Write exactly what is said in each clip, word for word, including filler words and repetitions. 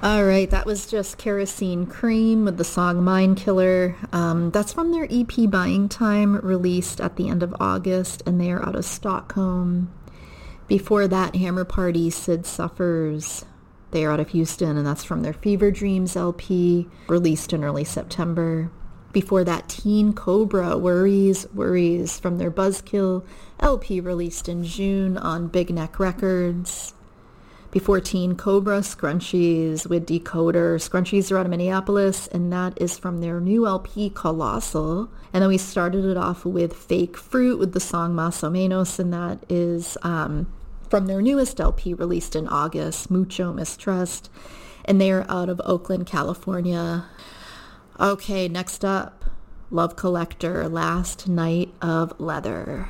All right, that was just Kerosene Cream with the song Mind Killer. Um, that's from their E P Buying Time, released at the end of August, and they are out of Stockholm. Before that, Hammer Party, Sid Suffers. They are out of Houston, and that's from their Fever Dreams L P, released in early September. Before that, Teen Cobra, Worries, Worries, from their Buzzkill L P, released in June on Big Neck Records. Before Teen Cobra, Scrunchies with Decoder. Scrunchies are out of Minneapolis, and that is from their new L P, Colossal. And then we started it off with Fake Fruit with the song Más o Menos, and that is um, from their newest L P, released in August, Mucho Mistrust. And they are out of Oakland, California. Okay, next up, Love Collector, Last Night of Leather.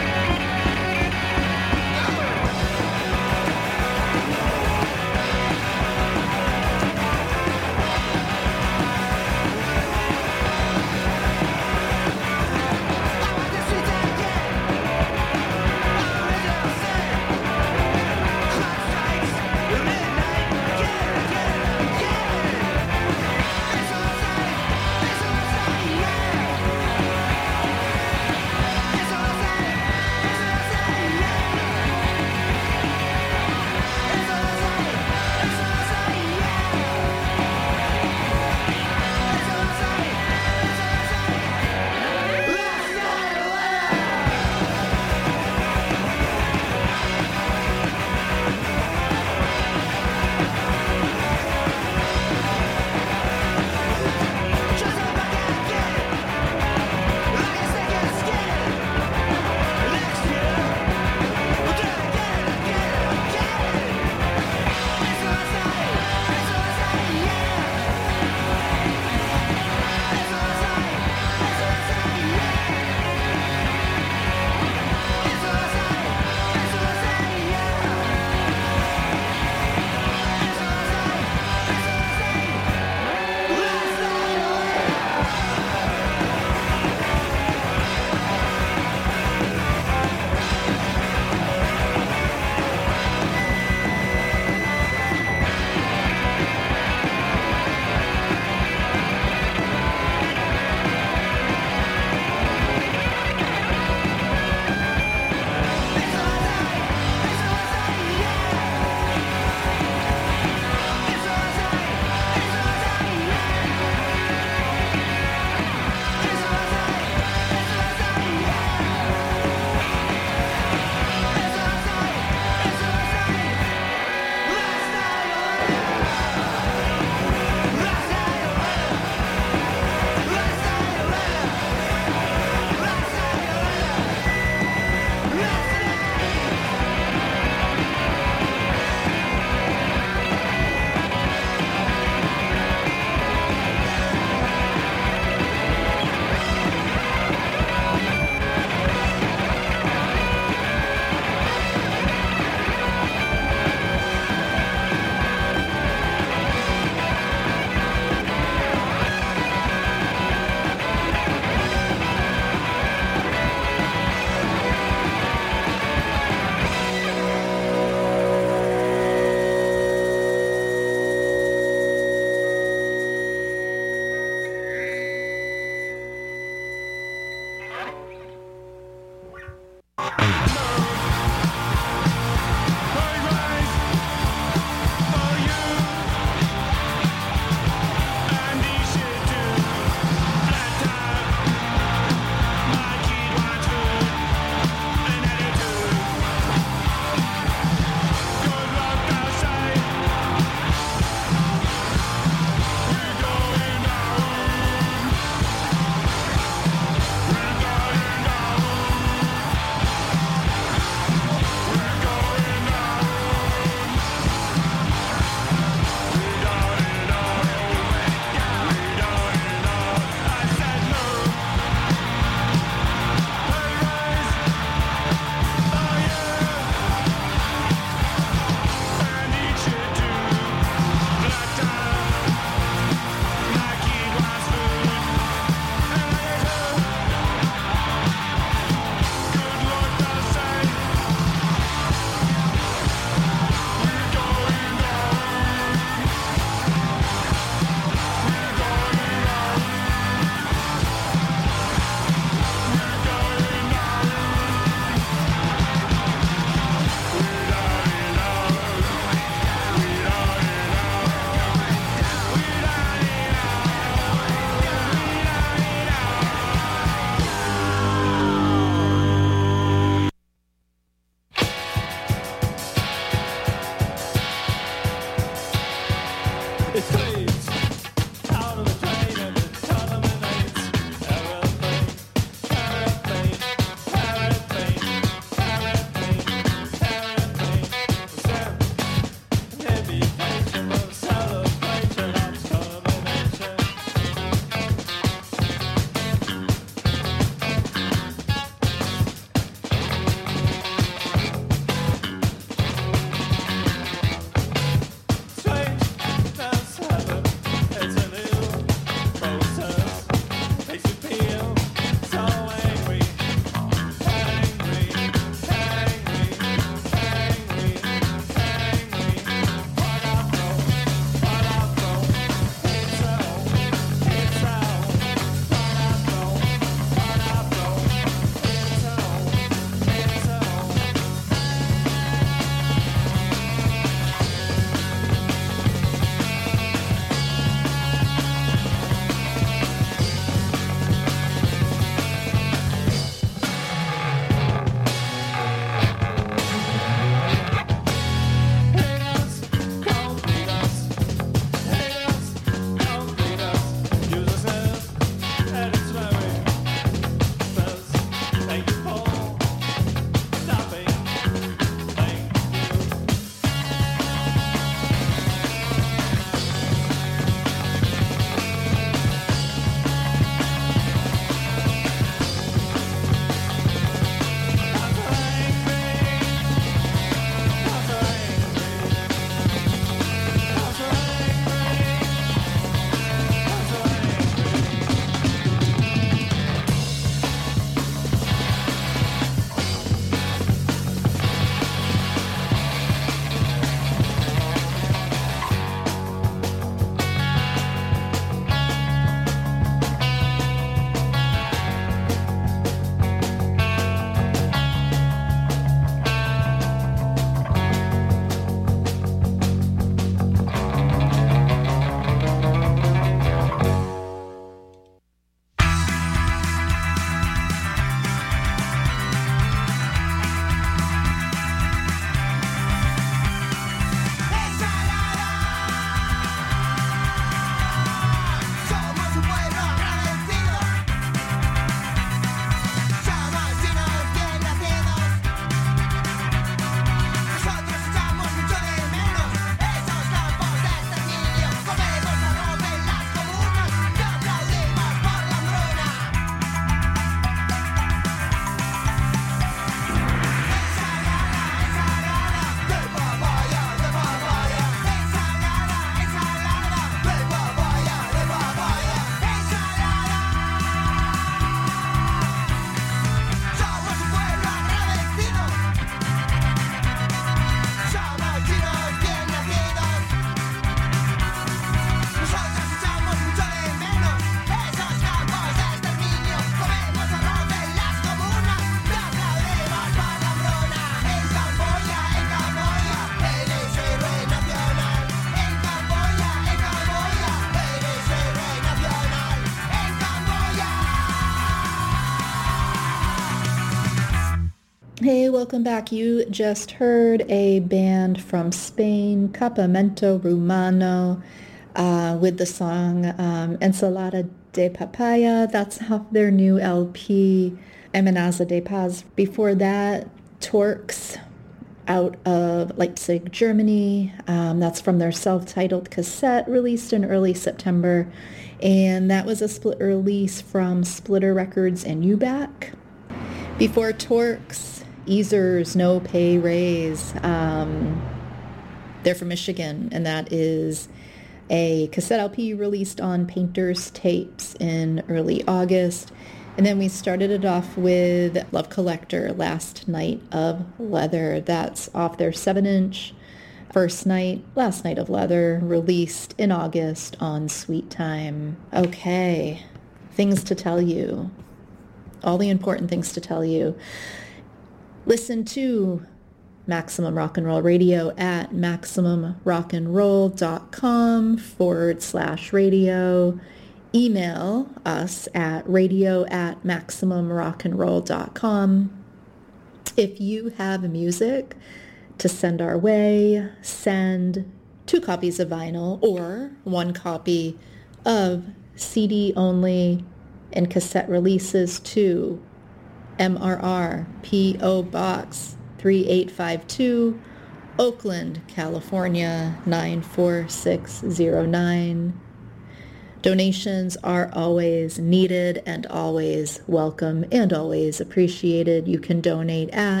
Hey, welcome back. You just heard a band from Spain, Campamento Rumano, uh, with the song um, Ensalada de Papaya. That's off their new L P, Amenaza de Paz. Before that, Torques, out of Leipzig, Germany. Um, that's from their self-titled cassette released in early September. And that was a split release from Splitter Records and U B A C. Before Torques, Easers No Pay Raise. Um, they're from Michigan, and that is a cassette L P released on Painter's Tapes in early August. And then we started it off with Love Collector, Last Night of Leather. That's off their seven inch First Night, Last Night of Leather, released in August on Sweet Time. Okay, things to tell you. All the important things to tell you. Listen to Maximum Rock and Roll Radio at maximumrockandroll.com forward slash radio. Email us at radio at maximumrockandroll.com. If you have music to send our way, send two copies of vinyl or one copy of C D only and cassette releases to M R R P O Box three eight five two, Oakland, California nine four six zero nine. Donations are always needed and always welcome and always appreciated. You can donate at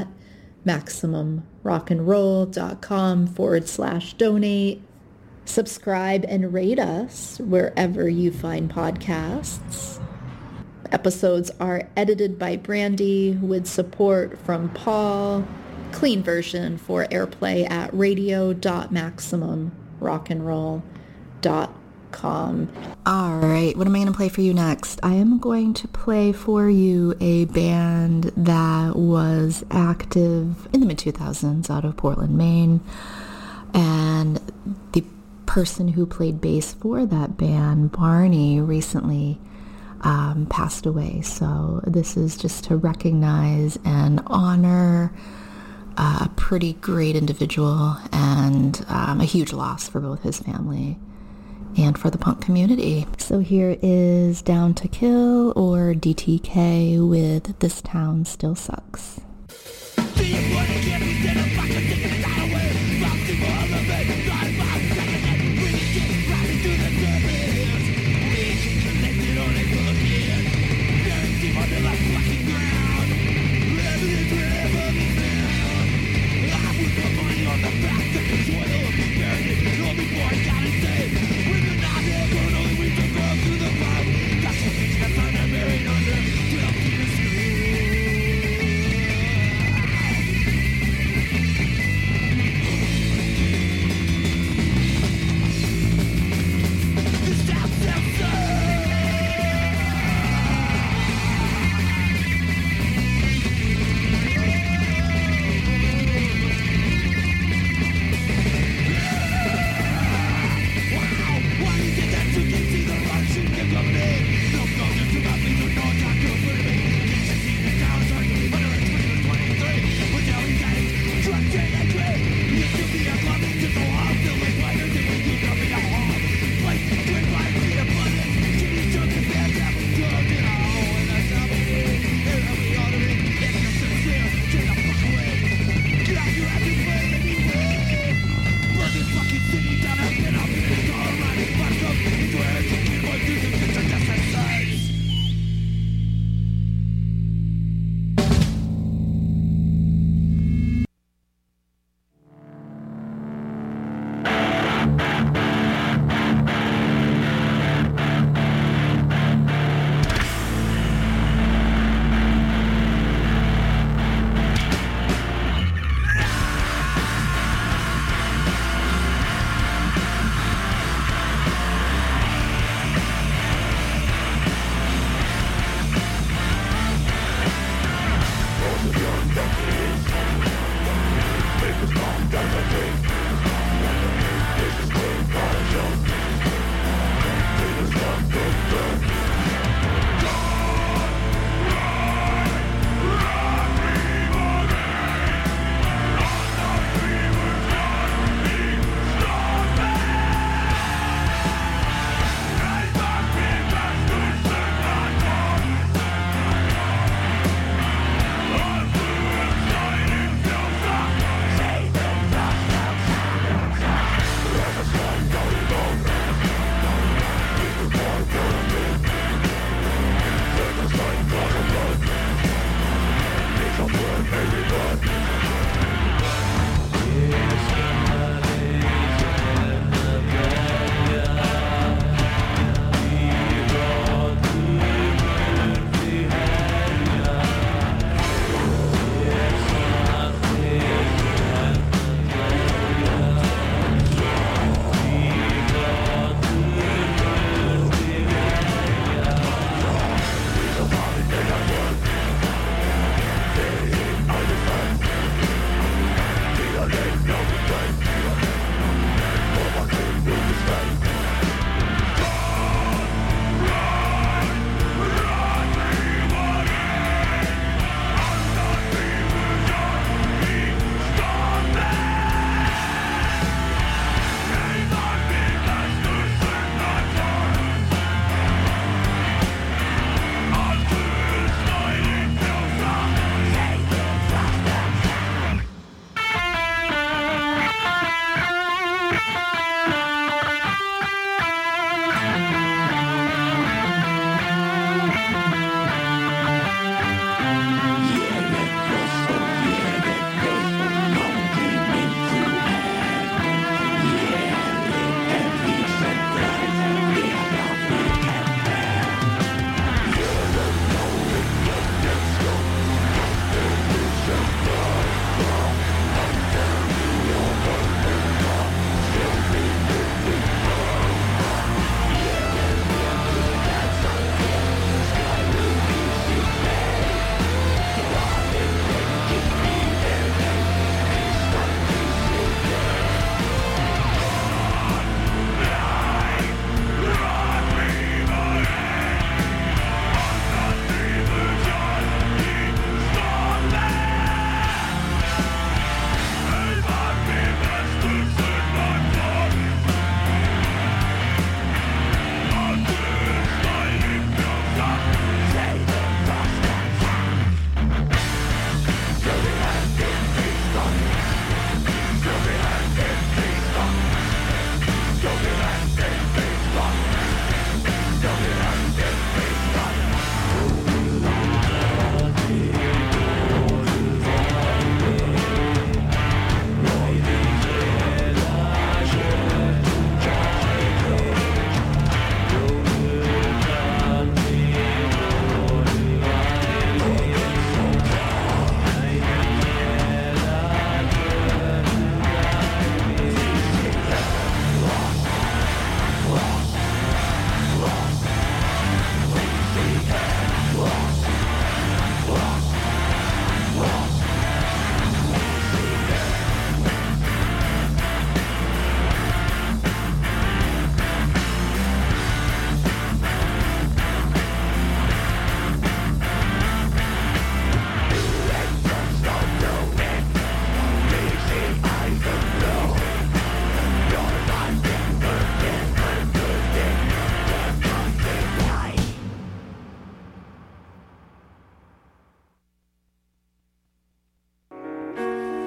maximumrockandroll.com forward slash donate. Subscribe and rate us wherever you find podcasts. Episodes are edited by Brandy with support from Paul. Clean version for airplay at radio dot maximum rock and roll dot com. All right, what am I going to play for you next? I am going to play for you a band that was active in the mid two thousands out of Portland, Maine. And the person who played bass for that band, Barney, recently Um, passed away. So this is just to recognize and honor uh, a pretty great individual and um, a huge loss for both his family and for the punk community. So here is Down to Kill, or D T K, with This Town Still Sucks.